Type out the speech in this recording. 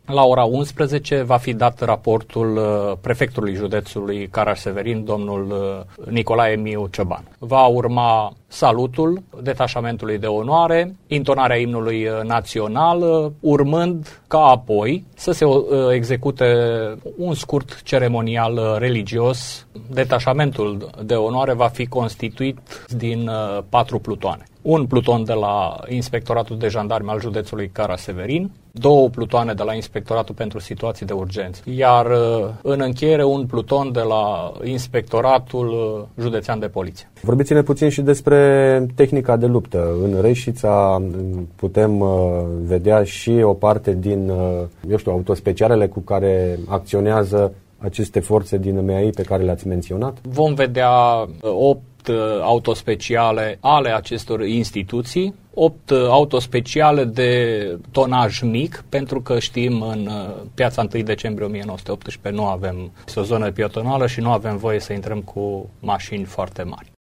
La ora 11 va fi dat raportul prefectului județului Caraș-Severin, domnul Nicolae Miu Cioban. Va urma salutul detașamentului de onoare, intonarea imnului național, urmând ca apoi să se execute un scurt ceremonial religios. Detașamentul de onoare va fi constituit din 4 plutoane. Un pluton de la Inspectoratul de Jandarmi al județului Caraș-Severin, 2 plutoane de la Inspectoratul pentru Situații de Urgență, iar în încheiere un pluton de la Inspectoratul Județean de Poliție. Vorbiți-ne puțin și despre tehnica de luptă. În Reșița putem vedea și o parte din, autospecialele cu care acționează aceste forțe din MEAI pe care le-ați menționat? Vom vedea 8 autospeciale ale acestor instituții, 8 autospeciale de tonaj mic, pentru că știm în piața 1 decembrie 1918 nu avem o zonă pietonală și nu avem voie să intrăm cu mașini foarte mari.